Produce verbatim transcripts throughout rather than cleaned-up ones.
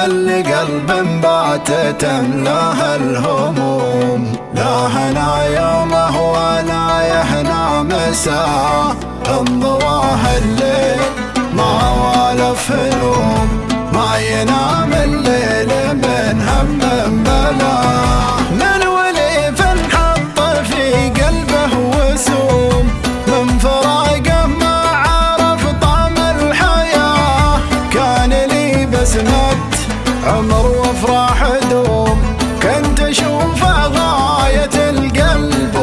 اللي قلب باتت تملاه الهموم، لا هنا يومه ولا يهنا مساء، انضواه الليل ما والف نوم، ما ينام الليل من هم بلاه. من ولي فانحط في قلبه وسوم، من فراقه ما عرف طعم الحياة، كان لي بسمة عمر وافراح دوم، كنت اشوفه غاية القلب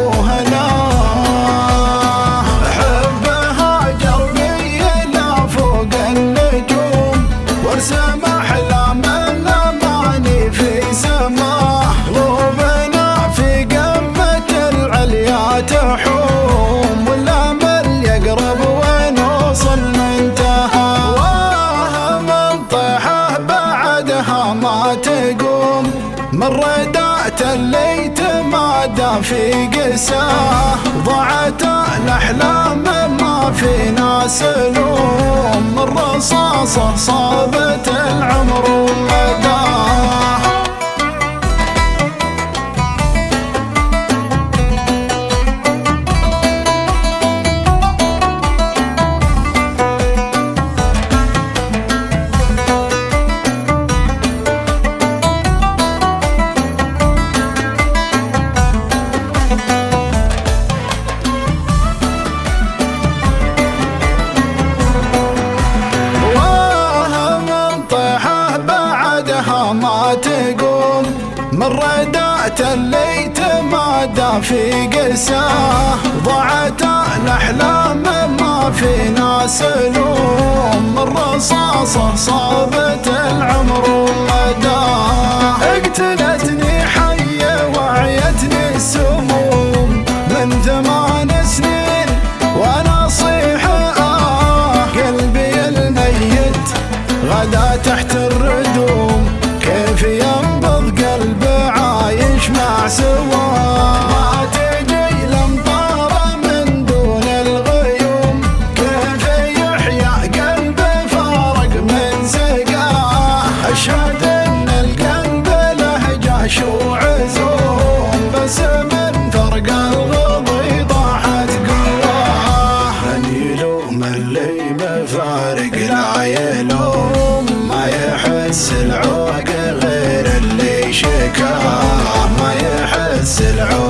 وهناه، حبه هاجر بي لا فوق النجوم، وارسم احلام الاماني في سماه، قلوبنا في قمة العليا تحوم، والامل يقرب ونوصل منتهى، واه من طيحه بعدها ما تقوم، من ردات اللي تمادى في قساه، ضاعت الاحلام ما في ناس لوم، من رصاصه صابت العمر ومداه. ما تقوم، من ردات اللي تمادى في قساه، ضاعت الاحلام ما في ناس لوم، من رصاصه صابت العمر ومداه. اقتلتني حيه وعيتني السموم، من ثمان سنين وانا اصيح اه، قلبي الميت غدا تحت الردوم، كيف ينبض قلب عايش مع سواه، ما تجي الامطار من دون الغيوم، كيف يحيا قلب فارق من سقاه، اشهد ان القلب له جاش وعزوم، بس من فرق الغضي طاحت قواه، من يلوم اللي مفارق لا يلوم، ما يحس العوق غير اللي شكاه، ما يحس العوق